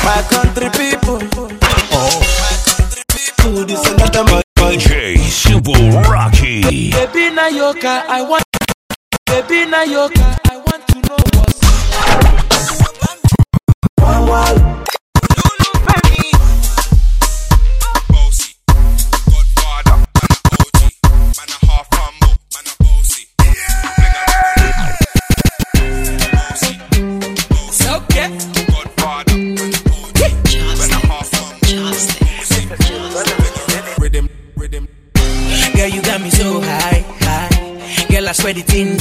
My country people. Oh. To this another man. DJ Simple Rocky. Baby Nayoka, I want. Baby Nayoka, I want to know what's. Bossy, Godfather, man a OG, man a half humble, man a bossy. Bossy, bossy, Okay. Godfather, man a OG, man a half humble, rhythm. Girl, you got me so high. Girl, I swear the tin.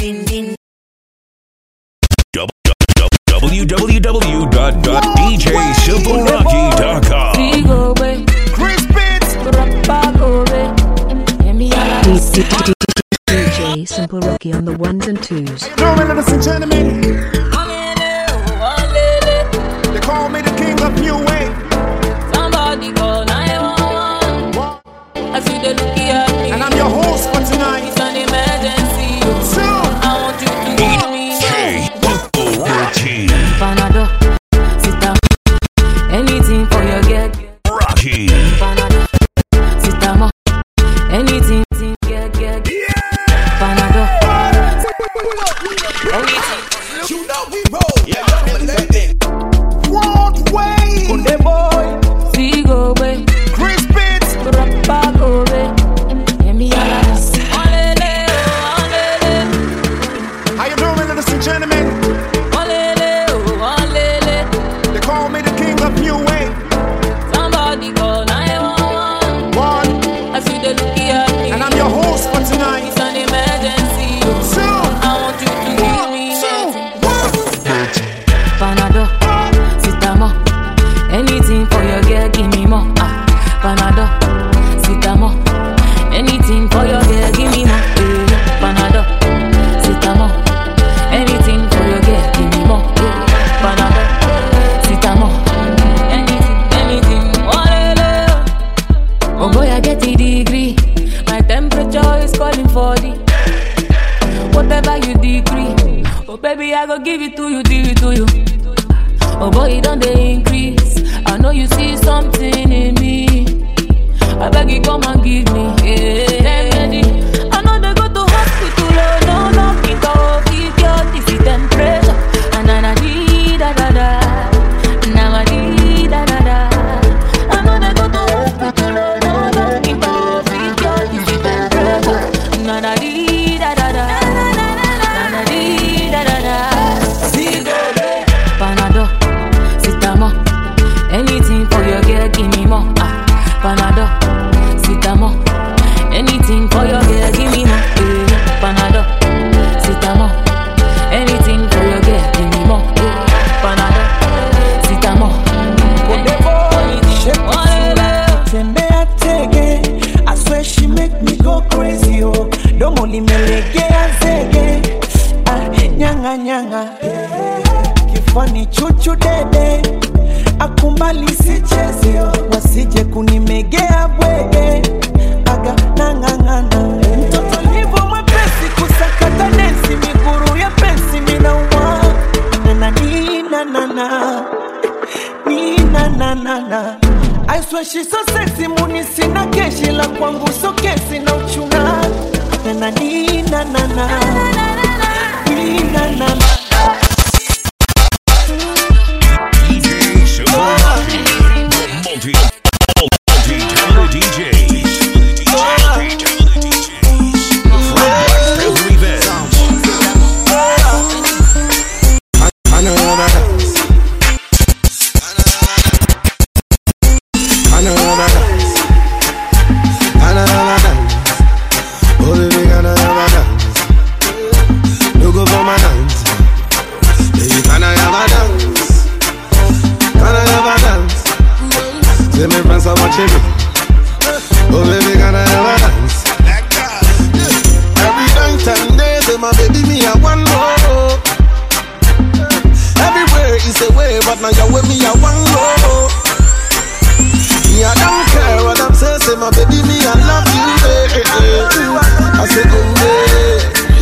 www.djsimplerocky.com. Chris Pitts. DJ Simple Rocky on the ones and twos. Ladies and gentlemen, they call me the king of new wave. Somebody call 911. I see the look at me. And I'm your host for tonight. It's an emergency. So, I want you to hear me. Panado, sit down. Anything for your girl. Rocky. Panado, sit down. Anything, get. Panado, anything. You know we roll. Yeah, World Wave. Kunde boy. See go away. Chris Pitts. Back away. Hear me alas. Olele, olele. How you doing, ladies and gentlemen? Olele, olele. They call me the king of new wave. Somebody call 911. One, I see the look at me. and I'm your host for tonight. It's an emergency. So, I want you to hear me. 1, 2, 1. Panado, sit down. Anything for your girl, give me more. Panado, sit down. Anything for your girl, give me more. Panado, sit down. Anything for your girl, give me more. Panado, sit down. Anything. Oh boy, I get a degree. My temperature is calling for the whatever you decree. Oh baby, I go give it to you, give it to you. Oh boy, it don't they increase. I know you see something in me. I beg you, come and give me. Remedy. I know they go to hospital, no, it off, if your this is temperature. And I need da. Now I need da. I know they go to hospital, no, it off, if your this is temperature. And I need da. Panado, sit down. Anything for your girl, give me more. Panado, sit down. Anything for your girl, give me more. Panado, sit down. Anything for your girl, give me more. Panado, sit down. Tembea tege, I swear she make me go crazy, oh. Don't only melege azege, nyanga. Kifani chuchu dede, akumbali sicheze, wasije kunimegea bwege, aga nangangana. Mtoto livo mwepesi kusakata densi, miguru ya pensi minauma. Nina. I swear she's so sexy, muni sina keshi la kwangu so kesi na uchuna. Nina. DJ Simple Rocky. Multi-talented DJs. From every event.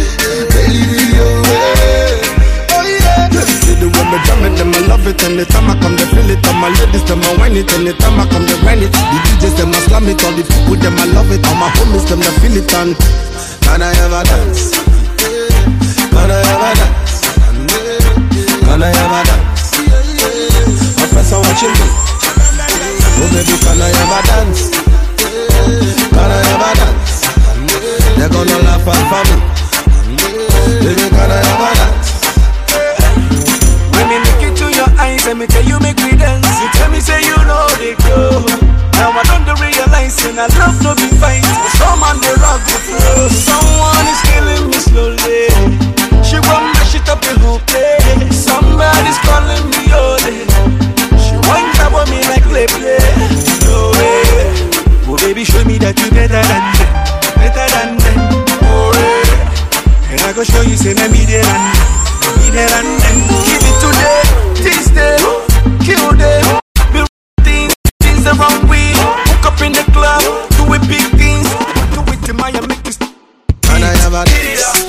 Anytime I come to feel it. All my ladies, them I win it. Anytime I come to run it. The DJs, them I slam it. All the people, them I love it. All my homies, them I feel it. And can I ever dance? Can I ever dance? Can I ever dance? My friends are watching me. Oh baby, can I ever dance? Can I ever dance? They're gonna laugh at me. Baby, can I ever dance? When me look into your eyes and me tell you make me dance, you tell me say you know they go. Now I don't realize and I love no be fight. Some on the rock the flow. Someone is killing me slowly. She won't mash it up the whole place. Somebody's calling me Ole. She winds up on me like play. No way. Oh baby, show me that you better than them. Better than them. Oh yeah. And I go show you say me there and them. Give it to them, tease them, kill them. Build things the wrong way. Hook up in the club, do it big things. Do it to Maya, make this. Can I ever dance?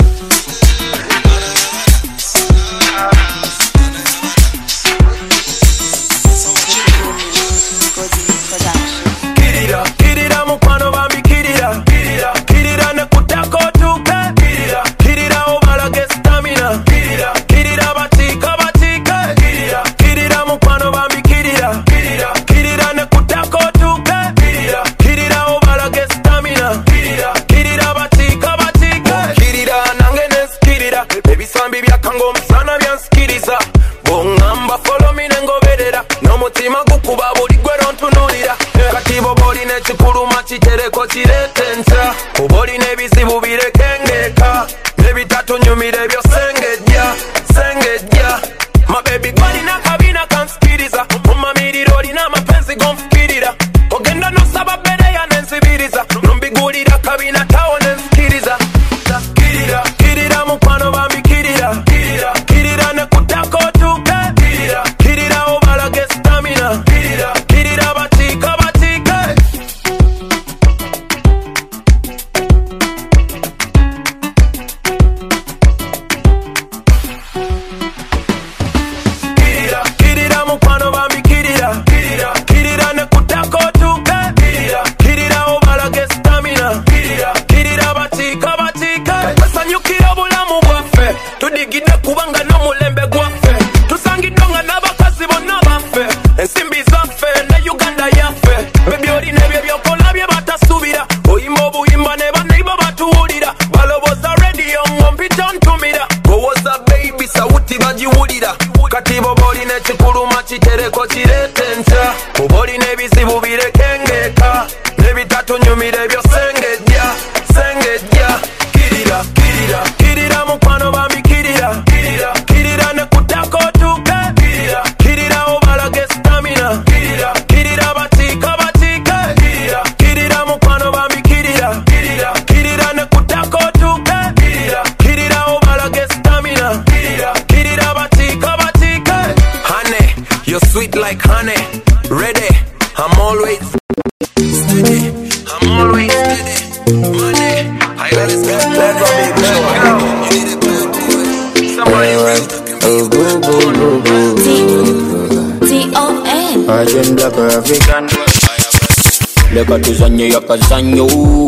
Leka tuzanye yakazanyo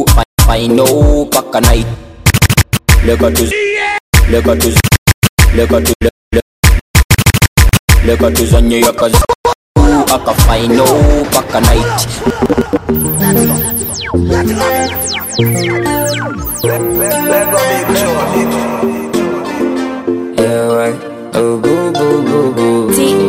Faino paka night Leka tuzanye yakazanyo Aka faino paka night Yeah right Oh boo boo boo boo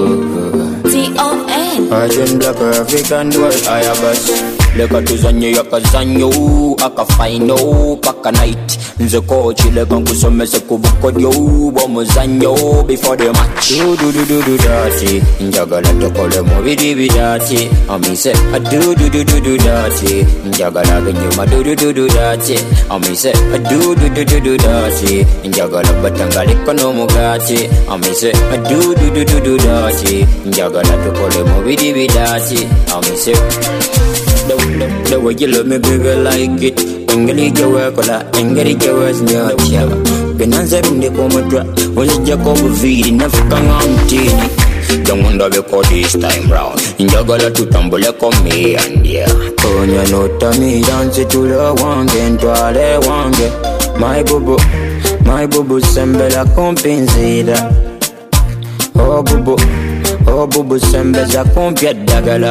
T-O-N Agenda perfect and what I have us Leka tuzanye yakazanyo Aka faino paka night Nze kochi leka nkusomese kubukodyo Bomuzanyo before the match Do dati Njagala tokole mubidi bidati Amise do dati Njagala genyuma do dati Amise do dati Njagala batangaliko no mugati Amise do dati Njagala tokole mubidi bidati Amise The way you love me, baby, like it. Engage your work, engage your words, not yet. Benanza in the Comadra, was Jacob Vidi, never come on tini. Don't wonder because this time round njagala tutambule come and yeah. Konya nota mi dance to the wange ntwale wange. My bubu sembela compensida. Oh bubu sembeza compia dagala.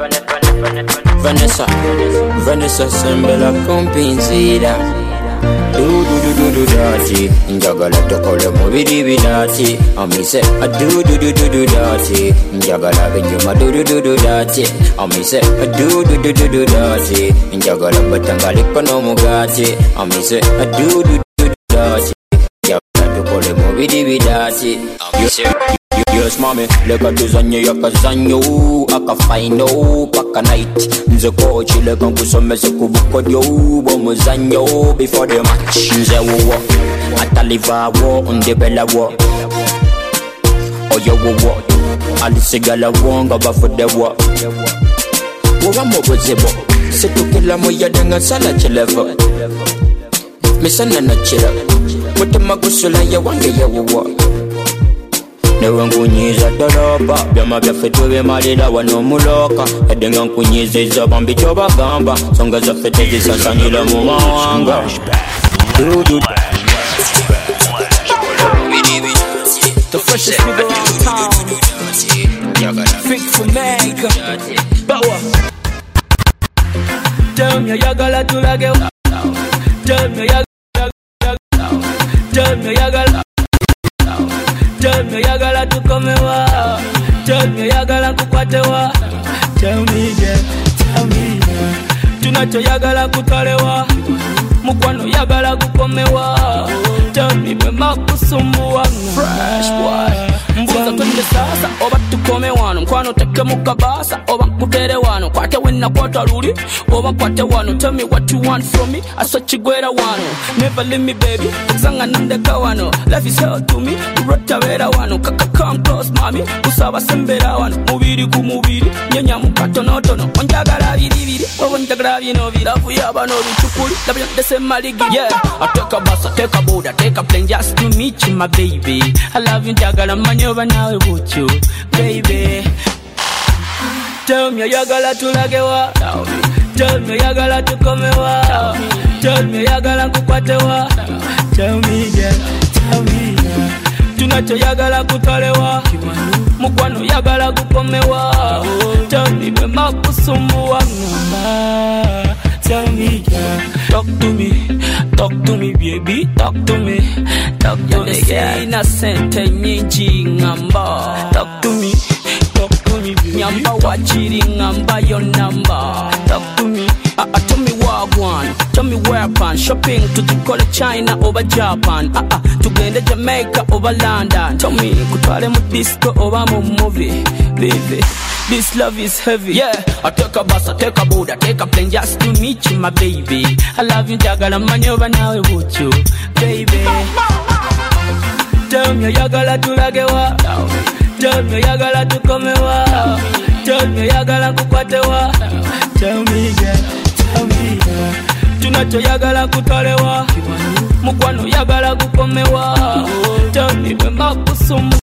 Vanessa sembela compensida. Do dirty, njagala tokole mubiri bidati. Ami say I do dirty, njagala benjuma do dirty. Ami say I do dirty, njagala batangale kono mugati. Ami say I do dirty, njagala tokole mubiri bidati. Ami say yes, mommy, leka tuzanye yakazanyo akafaino paka night nze coach leka nkusomese kubukodyo bomuzanyo before the match nze wo ataliva wo ndebela wo oyo wo alisigala wo nga bafude wo wo mobozebo setukela moya denga sala chelevo misana na chira mutema kusula ya wange ya wo newe nkunyiza dolopa byama byaffe tubimalira wano muloka edenga nkunyiza ezabambi kyobagamba songa zaffe tezisasanyira mu mawanga The freshest nigga around town. Fit for mega Bawa. Tell me yagala tulage. Tell me yagala. Tell me yagala. Tell me yagala tukomewa. Tell me yagala kukwatewa. Tell me yeah, tell me yeah. Tunacho yagala kutalewa. Mukwano yagala kukomewa. Tell me mema kusumbua. Fresh boy. Mbuza twende sasa oba tukome wano. Mkwano teke mukabasa oba kutere wano. Kwate wena kwata luli oba kwate wano. Tell me what you want from me. Aswa chigwera wano. Never leave me baby. Zanga nandeka wano. Life is hell to me. Urota vera wano. Kaka come close mami. Usaba sembera wano. Mubiri ku mubiri. Nyanya mukato notono. Onjagala viriviri. Onjagala vino virafu yaba no ruchukuri. Labia dese maligi. Yeah. I take a bus, I take a boat, I take a plane just to meet you my baby. I love you njagala manyoba nawe buchu. Baby. Tell me yagala tulagewa. Tell me yagala tukomewa. Tell me yagala kukwatewa. Tell me yeah, tell me yeah. Tunacho yagala kutalewa. Mukwano yagala kukomewa. Tell me mema kusumbua. Tell me yeah. Talk to me baby. Talk to me yeah. Innocent nyinji ngamba. Talk to me nyamba wachiri ngamba your number. Talk to me tell me wagwan, tell me weapon. Shopping to tukole China over Japan. Tugende Jamaica over London. Tell me kutwale mu disco over mu movie. Baby, this love is heavy. Yeah, I take a bus, I take a boat, I take a plane just to meet you my baby. I love you njagala manyoba nawe buchu. Baby, tell me yagala tulagewa. Tell me yagala tukomewa. Tell me yagala kukwatewa. Tell me yeah, tell me yeah. Tunacho yagala kutalewa. Mukwano yagala kukomewa. Tell me mema kusumbua.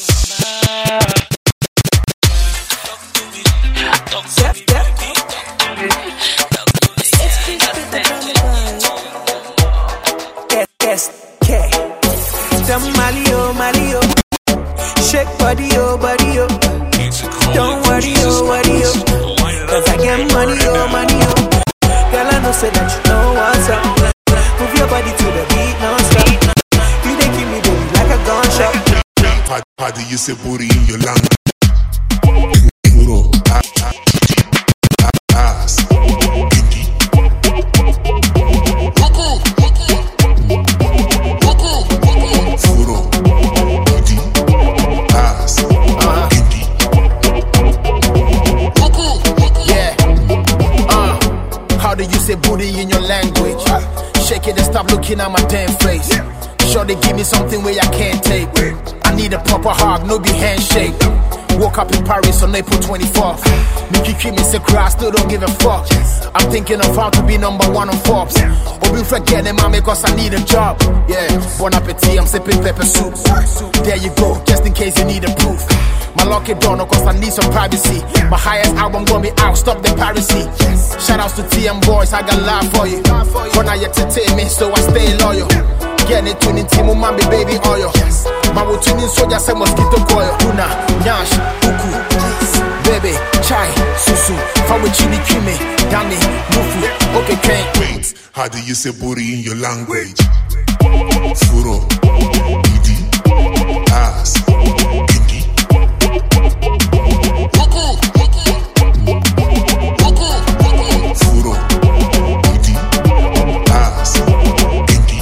Malio, shake body, oh. Don't worry, oh. Cause I get money, oh. Girl, I know say that you know what's up. Move your body to the beat, non-stop. You dey give me baby like a gunshot. How do you say booty in your language? Ass. How do you say booty in your language? Shake it and stop looking at my damn face. Sure they give me something where I can't take. I need a proper hug, no be handshake. Woke up in Paris on April 24th. Mickey Kim is a cry, still don't give a fuck. I'm thinking of how to be number 1 on Forbes. Or we forget them, mommy, cause I need a job. Yeah, bon appetit, I'm sipping pepper soup. There you go, just in case you need a proof. My lucky door, no, cause I need some privacy. My highest album gonna be out, stop the piracy. Shout outs to TM boys, I got love for you. But now you entertain me, so I stay loyal. Get it tuning team, mommy, baby oil. My will tuning soldier, say mosquito coil. Una, nyash, uku, baby, chai, susu. From with chili creamy, Danny, mufu. Okay, can't Wait, how do you say booty in your language? Furo, idi, ass, indi. Furo, idi, ass, indi.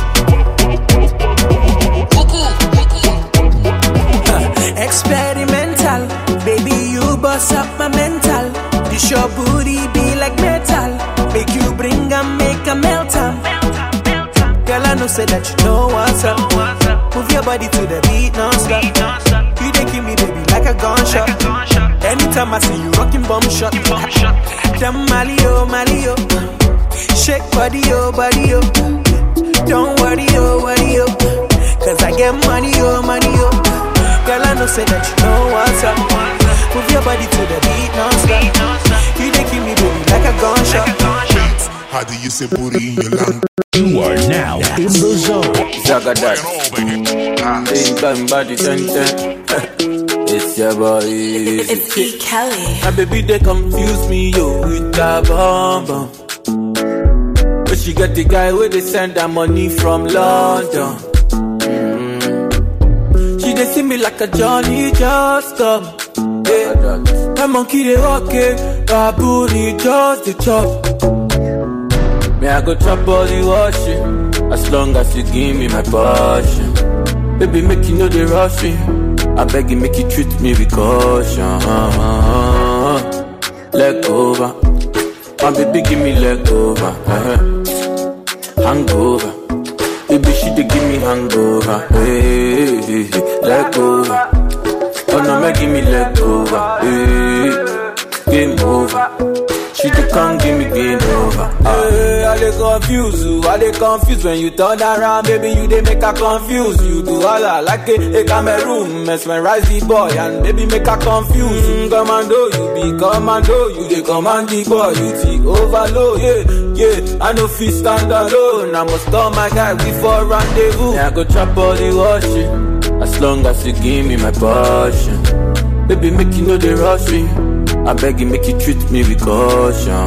Experimental, baby, you bust up my mental. This your booty be like metal. Make you bring and make a melt am. Girl, I know say that you know what's up. Move your body to the beat non-stop. You dey give me baby like a gunshot. Anytime I see you rocking bomb shot. Damn Mali oh, shake body oh, don't worry oh, cause I get money oh. Girl, I know say that you know what's up. Move your body to the beat non-stop. You dey give me baby like a gunshot. How do you say booty in your language? You are now in the zone. Zagadat. Body it's your boy. It's E. Kelly. My baby, they confuse me, yo, with that bomb bomb. But she got the guy where they send her money from London. She they see me like a Johnny just come. My monkey they walk it, her booty just the chop. Me I go chop all the washing, as long as you give me my passion. Baby, make you know the rush me. I beg you, make you treat me with caution. Leg over, my baby, give me leg over. Hangover, baby, she dey give me hangover. Hey, leg over. Oh no, make give me leg over. Hey, game over. She dey come give me game over. Hey, I dey confused when you turn around, baby. You dey make her confused. You do all I like a Cameroon, mesmerize the boy and baby make her confused. Commando, you be commando, you dey command the boy, you take overload. Yeah, I no fit stand alone. I must call my guy before rendezvous. Yeah, I go chop all the washing, as long as you give me my passion. Baby, make you know the rush me. I beg you, make you treat me with caution.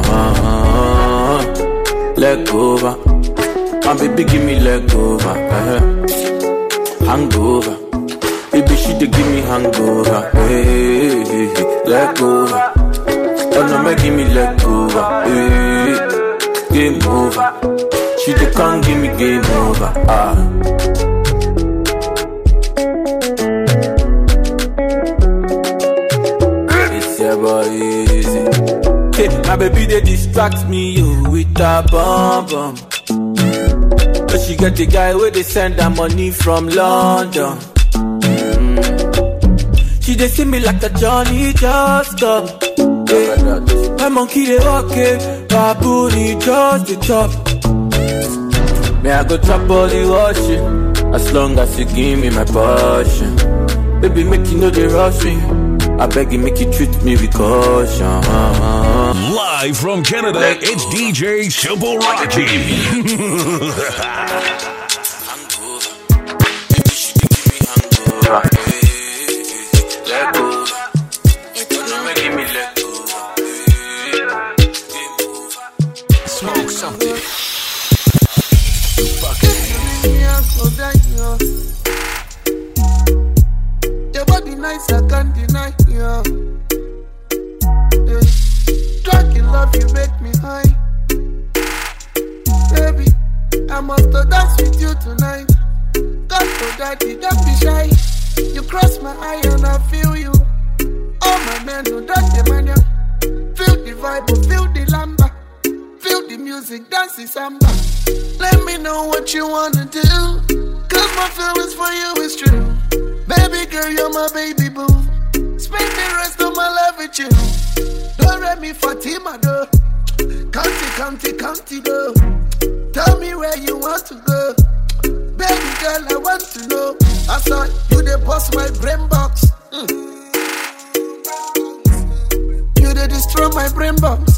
Leg over, my baby, give me leg over. Hangover, baby, she dey give me hangover. Hey, leg over. Oh no, make give me leg over. Hey, game over. She dey come give me game over. Easy. Hey, my baby they distract me with a bomb bomb. But she got the guy where they send her money from London. She they see me like a Johnny just come. Hey, my monkey they walk it, her booty just the chop. Me I go chop all the washing, as long as you give me my passion. Baby, make you know the rush me. I beg you, make you treat me with caution. Live from Canada, it's DJ Simple Rocky. Smoke something. Your body nice, I can't deny you. Yeah. Drunk in love, you make me high. Baby, I must dance with you tonight. God for daddy, don't be shy. You cross my eye and I feel you. All my men who done the mania. Feel the vibe, feel the lamba. Feel the music, dance the samba. Let me know what you wanna do, cause my feelings for you is true. Baby girl, you're my baby boo. Spend the rest of my life with you. Don't let me Fatima though. County though. Tell me where you want to go. Baby girl, I want to know. I saw you they bust my brain box. You they destroy my brain box.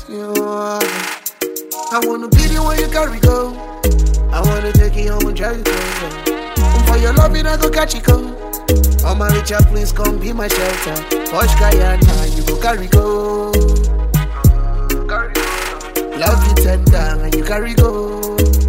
I wanna be the one you carry go. I wanna take you home and drive you go. For your loving, I go catch you go. Oh my Richard, please come be my shelter. Posh Guyana, you go carry go. Love you tender and you carry go.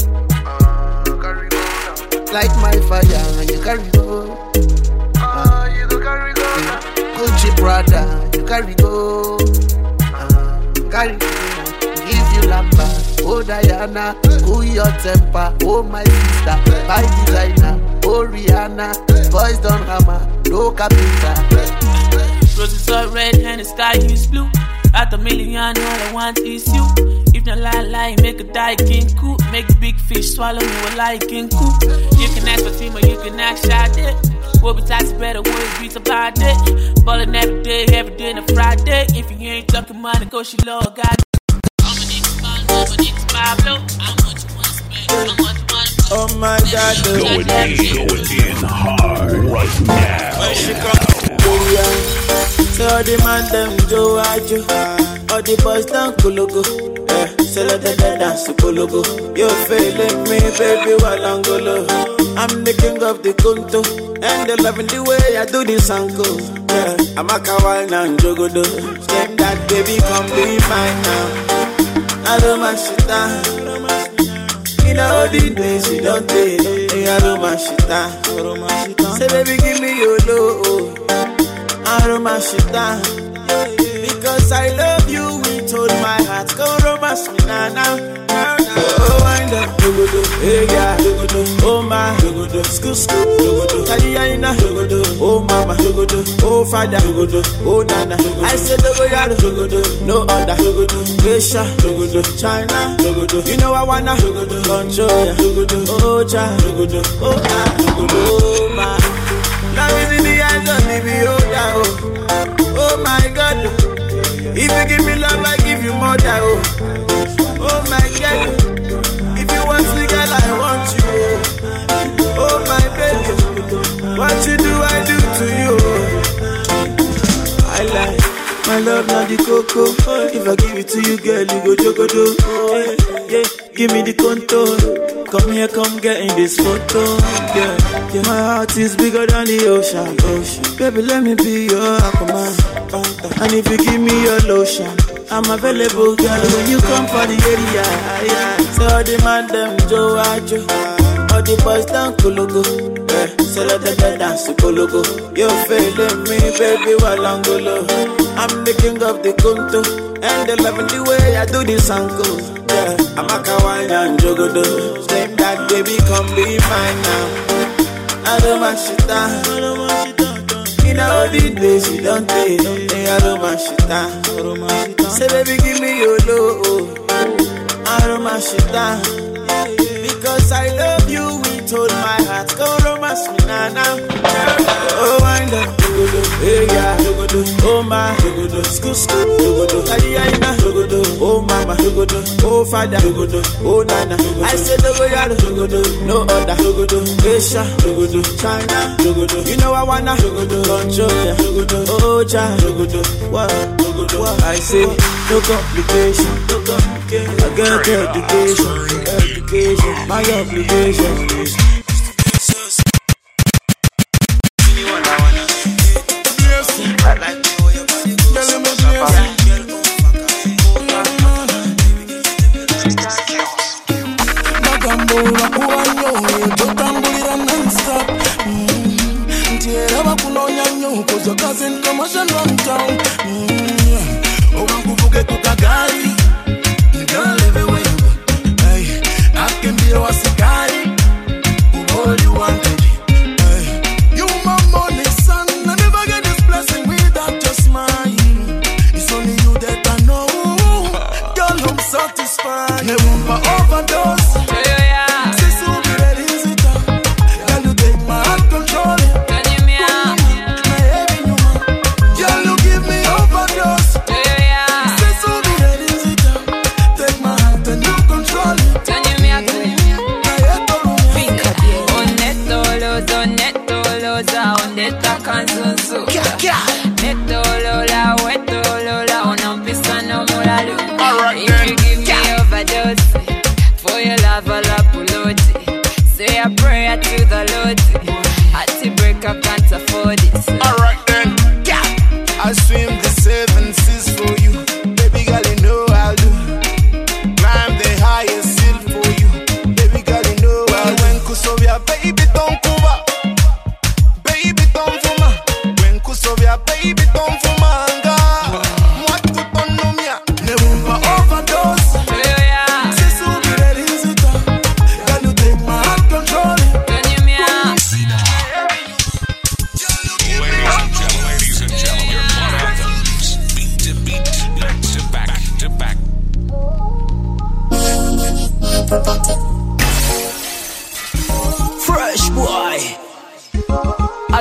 Light my fire and you carry go. You go carry go. Gucci Prada, you carry go. Carry go. Give you lamba, oh Diana. Cool your temper, oh my sister. Buy designer, oh Rihanna. Boys don't hammer, no carpenter. Roses are red and the sky is blue. At a million, all I want is you. If not lie, make a die king cool. Make the big fish swallow me with like king cool. You can ask Fatima, you can ask Sade. We'll be taxed better, we'll be about it. Ballin' every day and a Friday. If you ain't talking money, go she low, God. I'm a nigga Pablo. How much you wanna spend? How much you wanna spend? Oh my God, going in hard right now. When she come, so all the man them Joe Ajo, all the boys down Kologo. So let the dance to Kologo. You feeling me, baby, while I'm golo. I'm the king of the Kunto, and they loving the way I do this uncle. Yeah, I'm a kawaii and jogodo. Same that baby, come be mine now. I don't mind shit down. In all the days you don't take, I don't mind shit down. Say baby, give me your low. I don't mind shit down. Because I love you with all my heart. Go romance me now. Oh, wind up, hey yeah, oh my, school, Taliana, oh mama, oh father, oh nana. I said no other, Asia, China, you know I wanna control ya, oh child, oh my. Now is in the eyes of the beholder, oh my God. If you give me love, I give you more than oh my God. If you want me, girl, I want you. Oh my baby, what you do, I do to you. I like my love, not the cocoa. If I give it to you, girl, you go jogodo. Oh, yeah, give me the contour. Come here, come get in this photo. Yeah, my heart is bigger than the ocean. Baby, let me be your Aquaman. And if you give me your lotion, I'm available, girl, when you come for the area. Yeah. So all the man them Joe Ajo, all the boys down Kologo. So let the dance to Kologo. You feeling me, baby, while I'm golo. I'm the king of the Kunto, and they loving the way I do this uncle. Yeah, I'm a kawaii and jogodo. Same that baby, come be mine now. I don't mind shit down. In all the days you don't take, I don't mind shit down. Say baby, give me your low. I don't mind shit down. Because I love you with all my heart. Go romance me now. Oh, wind up, hey yeah, oh my, school, Taliana, oh mama, oh father, oh nana. I said no other, Asia, China, you know I wanna control ya, oh child, what? I say no complication. I got education, my obligation is. Cause your cousin commotion run down. Kuvuke kukagari, girl everywhere you go. Hey, I can be your sikari, all you wanted. Hey, you my money son, I never get this blessing without your smile. It's only you that I know, girl I'm satisfied. Never overdose. Girl, you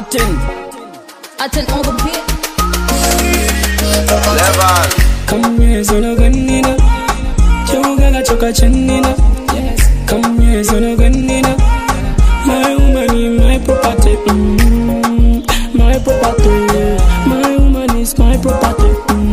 Attend on the beat. Level. Come here, so no ganina. Choga choka chanina. Come here, so no ganina. My woman, my property. My property. My woman is my property.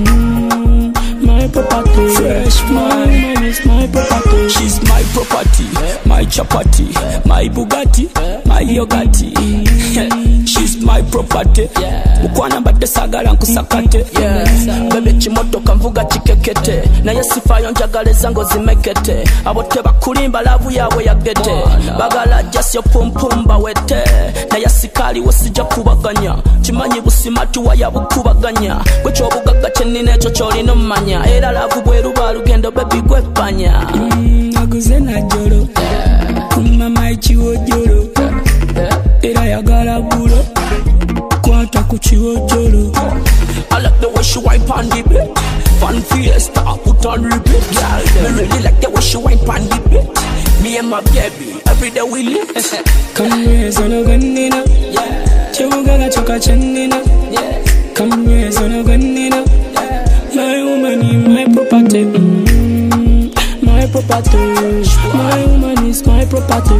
My property. Fresh, my woman is my property. She's my property, my chapati, my Bugatti, my yogati. She's my property. Mukwana mbadde sagala nkusakate. Bebe kimotoka nvuga kikekete. Naye sifayo njagala ezango zimekete. Abo tebakulimba lavu yawe yagete. Bagala jasyo pumpumba wete. Naye sikali wesija kubaganya. Kimanyi busimatu waya bukubaganya. Gwecho obugaga kyenina ekyo kyolina mmanya. Era lavu bweruba lugendo bebi gwepanya. Naguze na jolo. Mama ichiwo jolo. Era yagala gulo. Kwata kuchiwo jolo. I like the way she wipe on the bed. Fun fiesta, put on repeat. Me really like the way she wipe on the bed. Me and my baby, every day we live. Come here, so no ganina. Choga choka chanina. Come here, so no ganina. My woman is my property. My property. My woman is my property.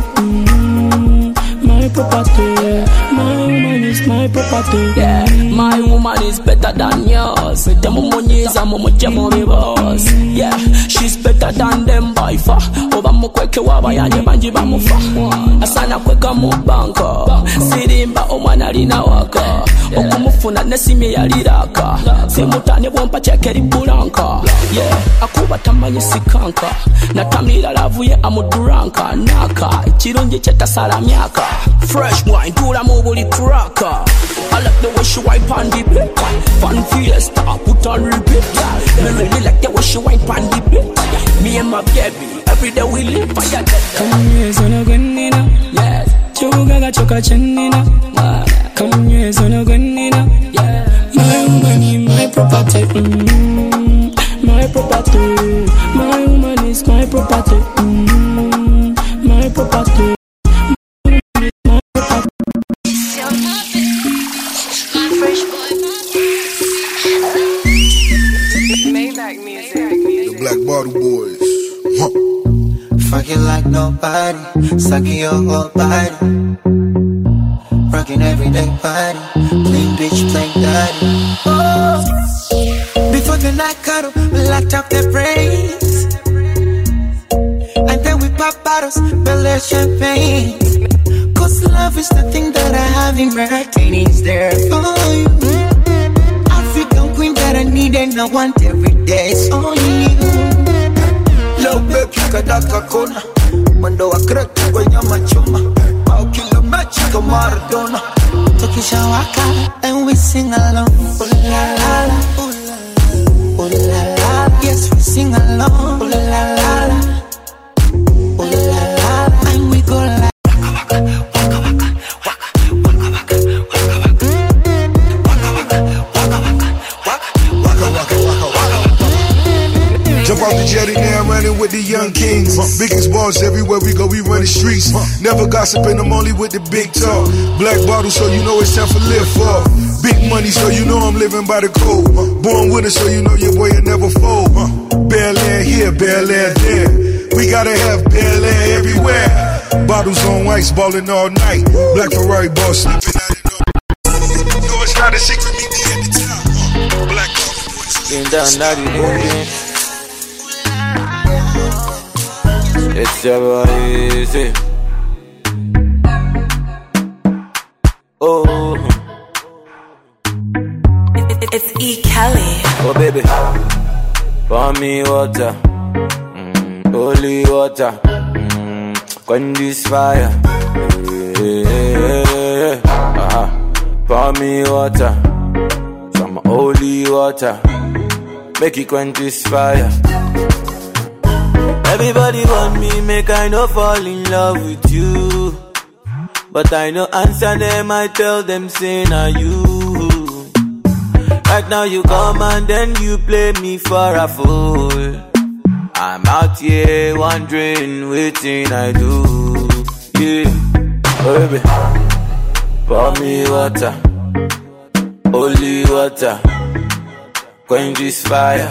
My property. My woman is my property. Yeah, my woman is better than yours. Them monyeza momojemo me boss. Yeah, she's better than them by far. Oba mukweke waba yanye banji bamufa. Asana kweka mu banka. Sirimba omwana lina waka. Okumufuna nesimye yaliraka. Simutane bompa chekeri bulanka. Yeah, akuba tamanyi sikanka. Natamira lavu ye amuduranka. Naka, chirunji chetasala myaka. Fresh wine, tula mubuli cracker. I like the way she wipe on the bed. Fun fiesta, put on repeat. Me really like the way she wipe on the bed. Me and my baby, every day we live for your dead. Come here, so no ganina. Yes. Choga choka chanina. Come here, so no ganina. My woman is my property. My property. My woman is my property. My property. The Black Bottle Boys. Fuck it like nobody, sucking your whole body. Rocking everyday party, plain bitch, plain daddy. Oh, before the night cuddle, we locked up their brains. And then we pop bottles, belly champagne. Cause love is the thing that I have in my heart, and it's there for you. African queen that I need and I want every day, it's only you. Love baby, kadaka kona. Mwendo wa kreki kwenye machuma. Mau kilo mechi kama Maradona. Tokisha waka and we sing along. Ooh la la la, ooh la la, ooh la la. Yes, we sing along. Ooh la la la, ooh la la. And we go like. Jump off the jetty now, I'm running with the young kings. Biggest balls everywhere we go, we run the streets. Never gossiping, I'm only with the big talk. Black bottle, so you know it's time for live for. Big money, so you know I'm living by the code. Born with it, so you know your boy will never fold. Bel Air here, Bel Air there. We gotta have Bel Air everywhere. Bottles on ice, ballin' all night. Black Ferrari ball sleeping out it all. No, it's not a secret, meet me at the top. Black Bottle Boys. In down, naughty moving. It's ever easy. Oh, it's E. Kelly. Oh baby, pour me water, holy water, quench this fire. Pour me water, some holy water, make it quench this fire. Everybody want me, make I no fall in love with you. But I no answer them, I tell them, say na you. Right now you come and then you play me for a fool. I'm out here wondering, waiting I do. Yeah, oh, baby, Pour me water, holy water, quench this fire.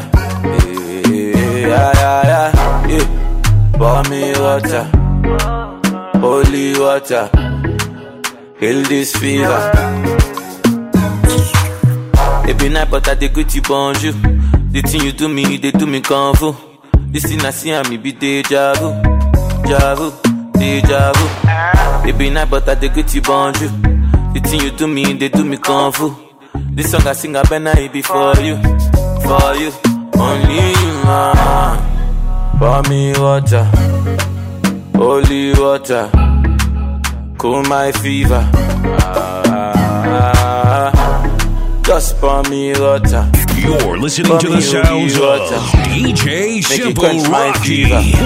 Yeah. Pour me water, holy water, heal this fever. It be night, but I dey greet you bonjour. The thing you do me, they do me kung fu. This thing I see and me be deja vu, deja vu. It be night, but I dey greet you bonjour. The thing you do me, they do me kung fu. This song I sing, I better it be for you, only you. Pour me water, holy water, cool my fever. Just pour me water. You're listening to the sounds of DJ Simple Rocky.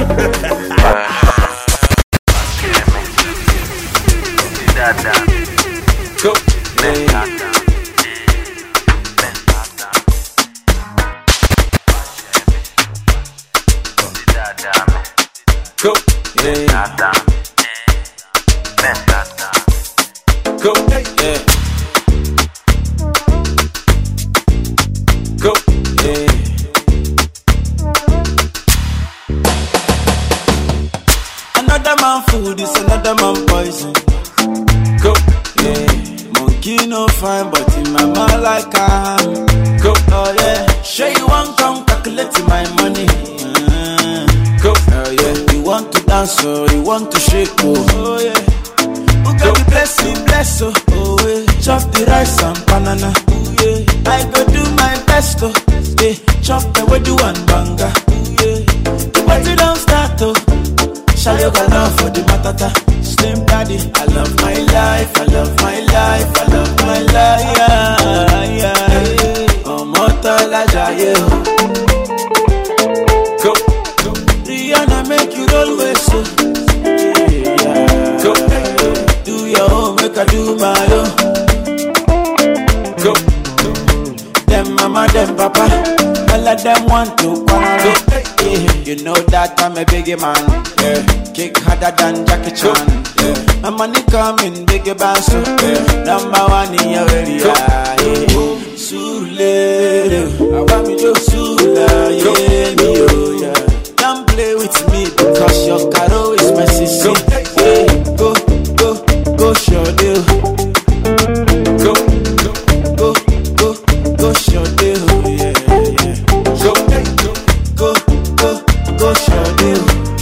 Go, Go, Go, yeah. Go, yeah. Another man food is another man poison. Go, yeah. Monkey no fine, but in my mind like I'm. Go, oh yeah. Sure you want come calculate my money. Go, oh yeah. You want to dance or you want to shake, oh yeah. Who got the blessing, bless oh yeah. Chop the rice and banana, oh yeah. I go do my best, oh yeah. Chop the wedu and banga, oh yeah. But you don't start, oh. Shall you go love for the matata? Slim daddy, I love my life, I love my life, I love my life, yeah. Oh, mortal ajaye, go. Rihanna make you roll with so. Yeah. Go. Do your own, make I do my own. Go. Them mama, them papa, all of them want to go. Yeah. You know that I'm a biggie man. Yeah. Kick harder than Jackie Chan. Yeah. My money coming, biggie bass. Yeah. Number one in your area. Yeah. Sule, I want me to Sula, yeah, yeah. Don't play with me because your caro is my sister. Yeah. Go, show deal. Go, show deal. Yeah. Go, show deal.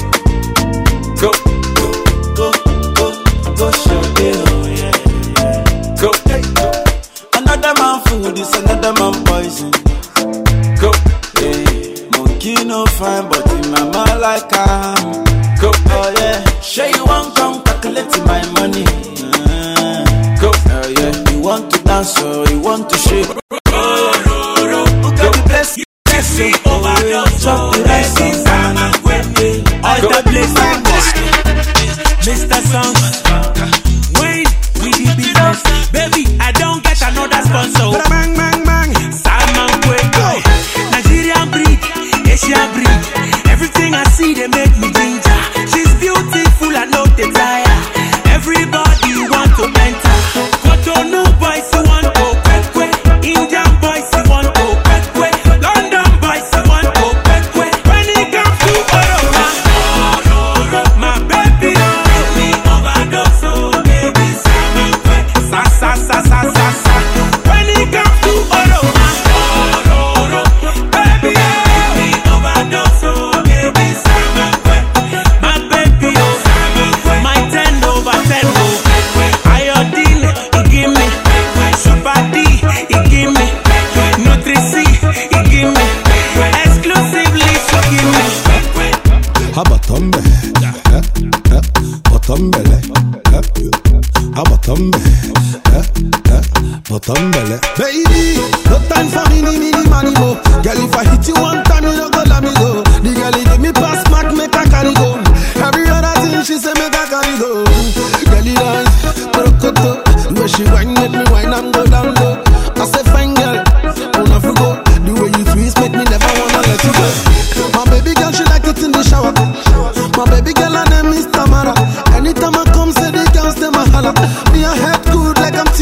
Go, show deal. Yeah. Go. Another man food is another man poison. Go. Yeah. Monkey no fine, but in my mind like I'm. Go. Oh yeah. Sure you want come calculate my money. Go. Oh yeah. You want to dance or you want to shake. Who got the best? Chop the rice and banana. All the place like this. Mr. Song, Wayne, we the business. Baby, I don't get another sponsor. Bang, bang, bang. Salman Kweko. Nigerian breed, Asian breed. Everything I see, they make me ginger. She's beautiful, I know they tire. Everybody want to enter. Cotonou boys, you want to quick. Indian boys, you want to quick. London boys, you want to quick. When it comes to Oroma, my baby don't make me overdose, so baby, Salman Kweko. Sa. When it comes to Oroma, baby, make me overdose, so baby, Salman Kweko. My baby, oh, my 10 over 10, oh. Iodine, he give me. Super D, he give me. Nutri-C, he give me. Exclusively, so give me. Habatombe, Botombele, Habatombe, Botombele. Baby, no time for me, money, mo. Girl, if I hit you one time, you don't go let me go. The girl, give me pass mark, make I carry go. Every other thing she say, make I carry go. Girl, you dance, brokoto. The way she whine, make me whine and go down low. I say, fine girl, wanna go. The way you twist, make me never wanna let you go. My baby girl, she like it in the shower. My baby girl, her name is Tamara. Anytime I come, say the girls, them a holla. Me a head good like I'm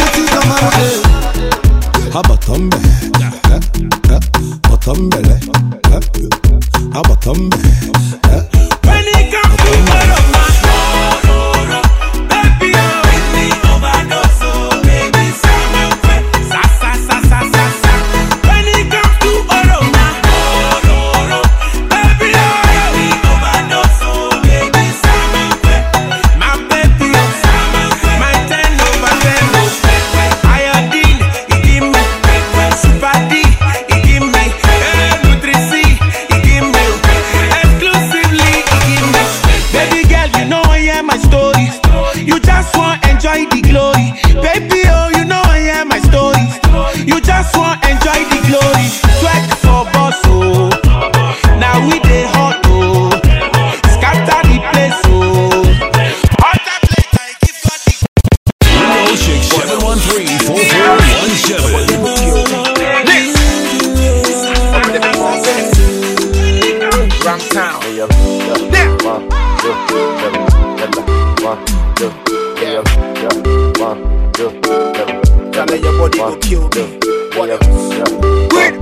downtown. Yeah. 1, 2, 1, 2, yeah. 1, 2, Tell her your body go kill me. What else? Wait.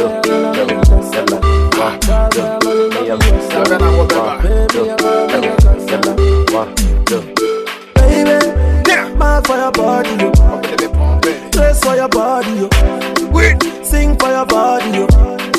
Baby, mad for your body, yo. Dress for your body, yo. Sing for your body, yo.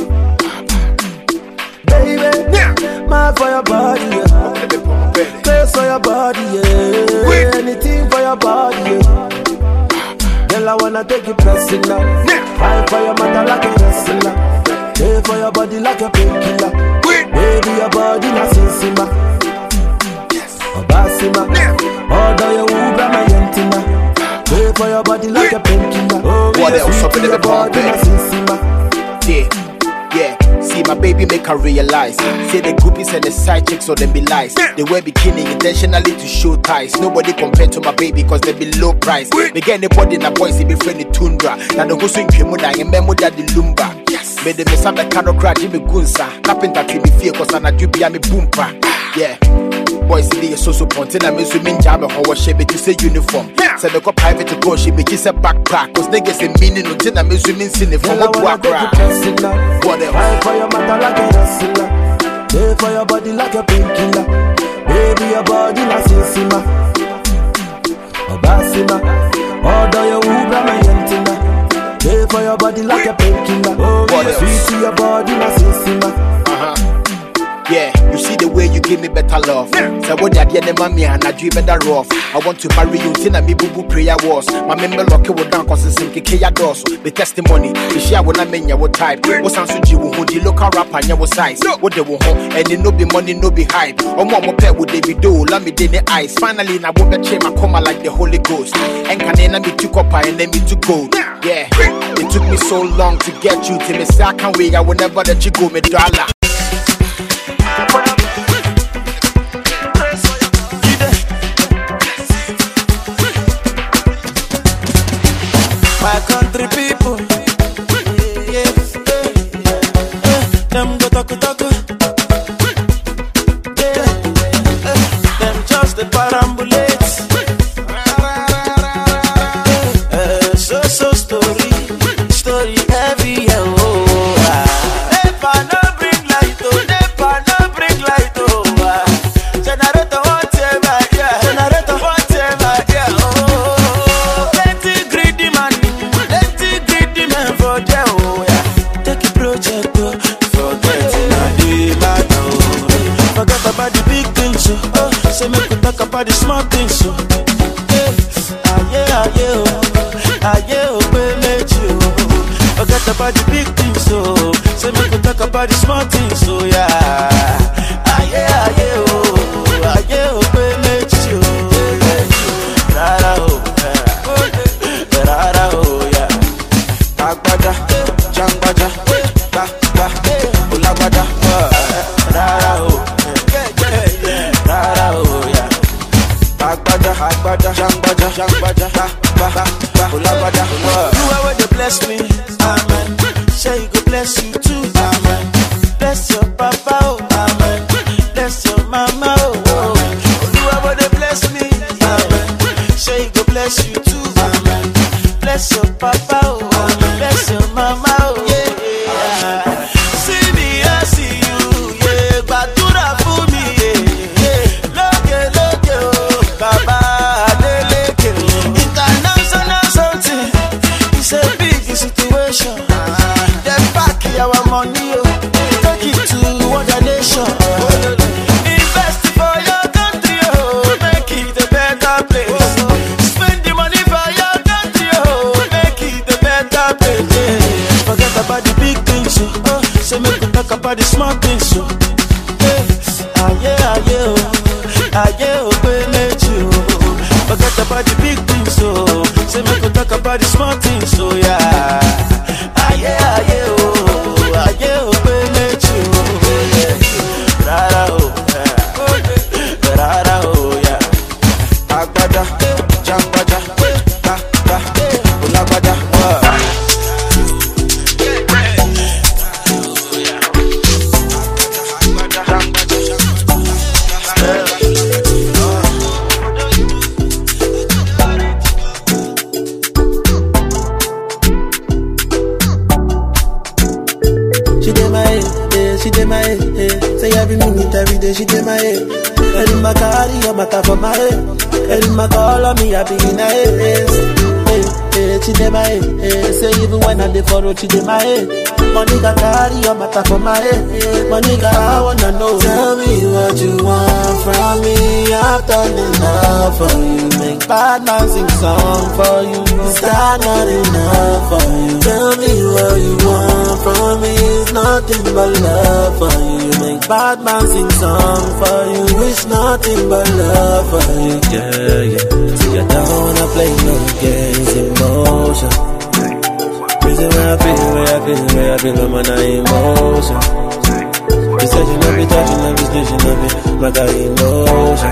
Baby, mad for your body, yo. Dress for your body, yeah. Anything for your body, yeah. Girl, I wanna take you personal. Fight for your mother like a wrestler. Pay for your body like a painkiller. Baby, your body na sinsima. Obasima. Order your Uber, my yentina. Pay for your body like a painkiller. What else up in the body na sinsima. Yeah. See my baby make her realize. Say the groupies and the side chicks or them be lies. They wear bikini intentionally to show ties. Nobody compared to my baby cause they be low price. They get anybody in a boys, they be friendly tundra. Now the go swing Kimuda and memo that the lumba. Yes. Made them some the kind of crack Jimmy Gunsa. Tapping that me fear cause I'm a dubia me boompa. Yeah. Boys, they are so ponting. I'm assuming job and how she be to say uniform. Said the private to go, she be just a backpack. Cause niggas a meaning until I'm assuming sin the form of work. What else? Fight for your mother like a wrestler. Pay for your body like a painkiller. Baby, your body na sinsima. Obasima. Order your Uber, my yentina. Pay for your body like a painkiller. Sweet to your body na sinsima. Yeah, you see the way you give me better love. So what that yeah, mommy and I dream better rough. I want to marry you till I me boo prayer was. My member lock it down cause it's in Kaya doors. The testimony, the share when I mean your type. What sounds to you who the local rapper and your size. What they will home and it no be money, no be hype. Or more pet would they be do, let me in the eyes. Finally, I won't be my coma like the Holy Ghost. And can I be too copper and let me to go. Yeah, it took me so long to get you to me. Say I can't wait, I will never let you go, me dollar. My country people, yes, them go talk, them just the parambulate. So story heavy, Nepa no bring light, generator whatever, yeah, plenty greedy man for there, take a project, forget it, forget about the big things, say make we talk about the small things, forget about the big things, say make we talk about the small things, You are where they bless me, amen. Say you go bless you too, amen. Bless your papa, oh, amen. Bless your mama, oh. You are where they bless me, amen. Say you go bless you too, amen. Bless your papa, oh, amen. Bless your mama, oh, yeah. See me, I see you, yeah. Batura for me, yeah. Look, oh, Baba. It's a big situation. They pack our money, take it to other nation. Invest for your country, make it a better place. Spend the money for your country, make it a better place. Forget about the big things, say make we talk about the small things. Forget about the big things, say make we talk about the small things, my head. Say every minute, every day, she dey my head. And in my car, your matter for my head. And in my call on me, I be in her head. She dey my head. Say even when I dey for road, she dey my head. Money got carry your matter for my head. Money got I wanna know. Tell me what you want from me. I've done enough for you. Make bad man sing song for you. Is that not enough for you? Tell me what you want from me. It's nothing but love for you. Make bad man sing song for you. It's nothing but love for you. Yeah, yeah. See, I don't wanna play no games, emotion. Reason where I feel, I'm on emotion. You said you love me, touching, love me, stitching, love me, my God, emotion.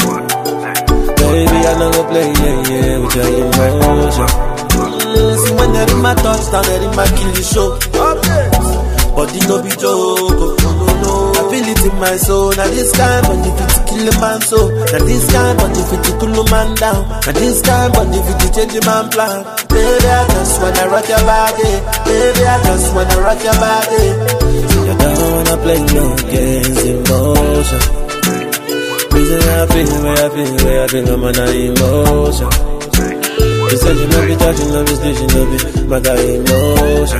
Baby, I know go play, yeah, with your emotion. See, when they're in my touchdown, they're in my kill the show. But it no be joke, no. I feel it in my soul. Now this kind, but if it's kill a man so. Now this kind, but if it's cool a man down. Now this kind, but if it's change a man plan. Baby, I just wanna rock your body. Baby, I just wanna rock your body. So you don't wanna play no games, emotion. Reason where I feel, I'm on emotion. You said you love me, touching, love me, stitching, love me, my God, emotion.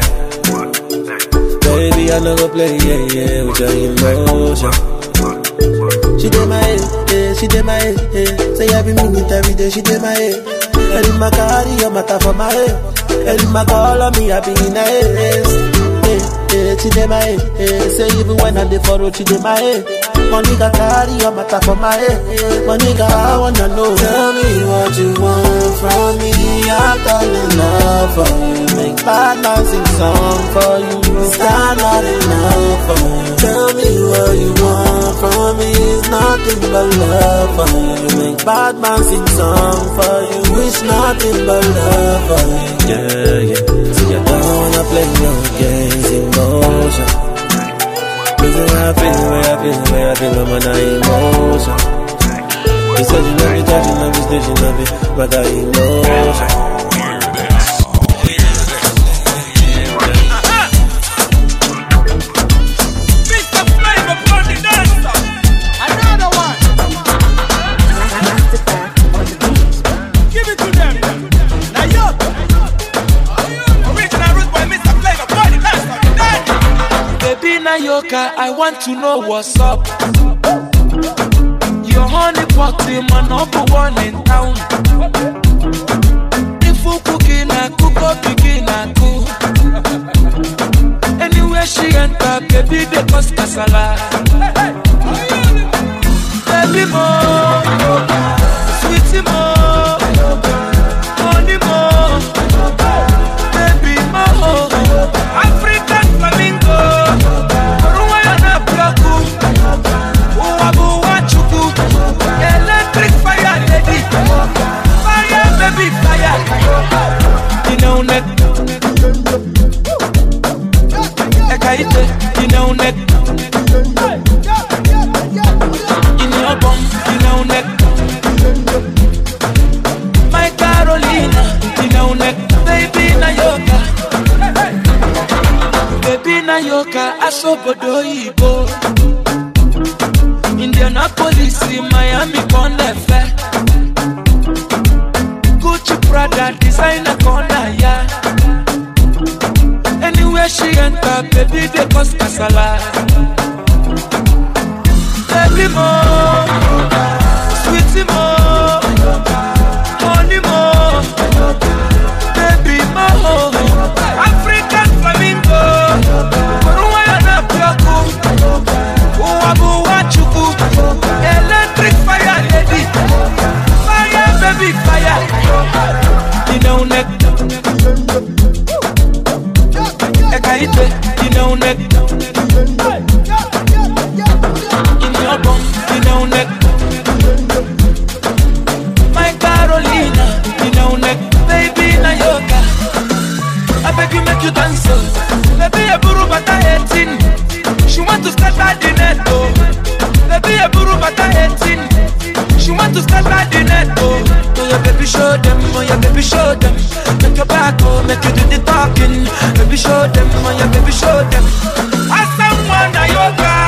Baby, I know go play, yeah, with your emotion. She dey my head, she dey my head. Say every minute, every day, she dey my head. And in my car, your matter for my head. And in my call on me, I be in her head. She dey my head. Say even when I dey for road, she dey my head. Money got carry your matter for my head. Money got I wanna know. Tell me what you want from me. I've done enough for you. Make bad man sing song for you. Is that not enough for you? Tell me what you want from me. It's nothing but love for you. Make bad man sing song for you. It's nothing but love for you. Yeah, yeah. See, I don't wanna play no games, emotion. Reason where I feel, I'm on emotion. You said you love me, touching, love me, stitching, love me, but that emotion. Mr. Flavor, Bloody Dancer. Another one. Give it to them. Now yo. Original root by Mr. Flavor, Bloody Dancer. Baby Nayoka, I want to know what's up. Your honey pot, my number one in town. If you cooking, I cook up, begin, I cook. Anywhere she enter, baby, they cause casala. Baby mo, sweetie mo, honey mo, baby mo, African flamingo. Electric fire, lady. Fire, baby, fire. You know net. Ekaite, you know net. In your bum, you know net. My Carolina, you know net. Baby Nayoka. Baby Nayoka, asobodo ibo. Indianapolis, Miami, Condefe. Gucci, Prada, designer, corner, yeah. Anywhere she enter, baby, they cause casala. Baby mo, sweetie mo, honey mo, baby mo, African flamingo. Electric fire, lady. Fire, baby, fire. You know net. Ekaite, you know net. In your bum, you know net. My Carolina, you know net. Baby Nayoka, I beg you make you dance. Baby, a buru bata 18. She want to start by the net, oh. Baby, a buru bata 18. She want to start by the net, oh. Oh, yeah, baby, show them, oh, yeah, baby, show them. Make your back, oh, make you do the talking. Baby, show them, oh, yeah, baby, show them. As someone, Nayoka.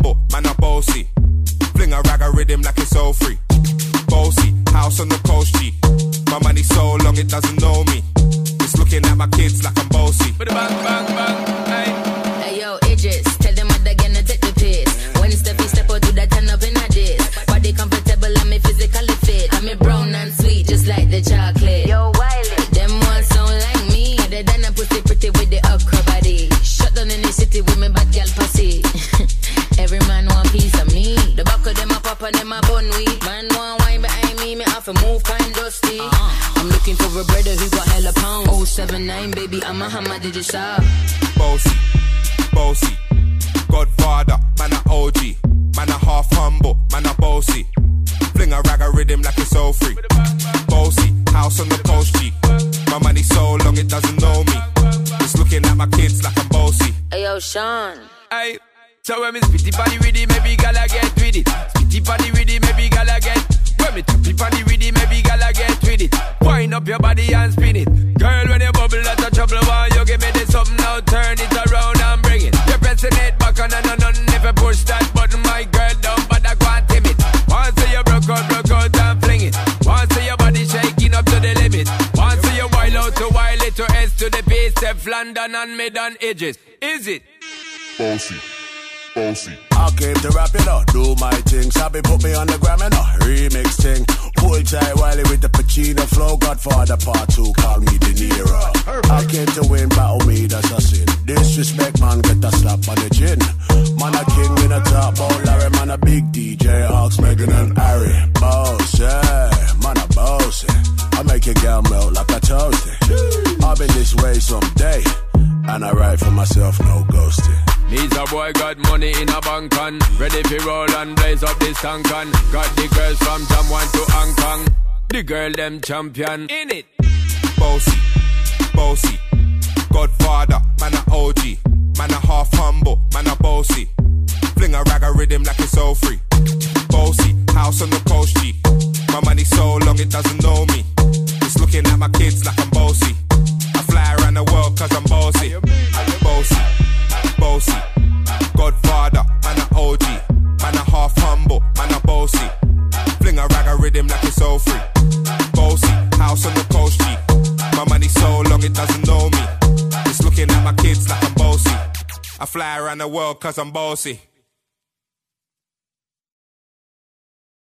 humble, man a bossy. Fling a rag a rhythm like it's all free. Bossy, house on the coast G. My money so long it doesn't know me. It's looking at my kids like I'm bossy. Bang, bang, bang, hey. Hey yo, Idris, tell them what they're gonna take the piss. When Steffi step out, do that turn up in a diss. Body comfortable, I'm a physically fit. I'm a brown and sweet, just like the chocolate. Yo, Wiley, them ones sound like me. They done a pussy pretty with the okra body. Shut down in the city with me bad girl pussy. Every man want piece of me. The back of them a pop and them a bun weed. Man want wine behind me, me have to move kind dusty. I'm looking for a brother who got hella pound. 079, baby, I'm a hammer, did you stop? Bossy, bossy, Godfather, man a OG. Man a half humble, man a bossy. Fling a rag a rhythm like it's all free. Bossy, house on the coast G. My money so long it doesn't know me. It's looking at my kids like I'm bossy. Hey yo, Sean. Hey, so when me spitty body with it, maybe gala get with it. Spitty body with it, maybe gala get. When me tappy body with it, maybe gala get with it. Wind up your body and spin it. Girl, when you bubble, that's a trouble. Why you give me this something now? Turn it around and bring it. You're pressing it back on and on. If you push that button, my girl, down, but I can't tame it. Once you broke out and fling it. Once your body shaking up to the limit. Once you wild out to wild it to S to the base, F London and mid on edges. Is it? Bossy, bossy. I came to rap it up, do my thing. Sabi put me on the gram and a remix thing. Pull tight Wiley with the Pacino flow. Godfather part 2, call me De Niro. I came to win, battle me, that's a sin. Disrespect, man, get a slap on the chin. Man a king in a top bowl, Larry, man a big DJ, Hawks, Megan and Harry. Boss, yeah, man a boss, I make your girl melt like a toasty. I'll be this way someday, and I write for myself, no ghosting. Needs a boy got money in a bank on. Ready for roll and blaze up this tank on. Got the girls from Jamwan to Hong Kong. The girl them champion. In it. Bossy, bossy. Godfather, man a OG. Man a half humble, man a bossy. Fling a rag a rhythm like it's all free. Bossy, house on the coast G. My money so long it doesn't know me. It's looking at my kids like I'm bossy. I fly around the world cause I'm bossy. Bossy, bossy. Godfather, man a OG. Man a half humble, man a bossy. Fling a rag a rhythm like it's all free. Bossy, house on the coast G. My money so long it doesn't know me. It's looking at my kids like I'm bossy. I fly around the world cause I'm bossy.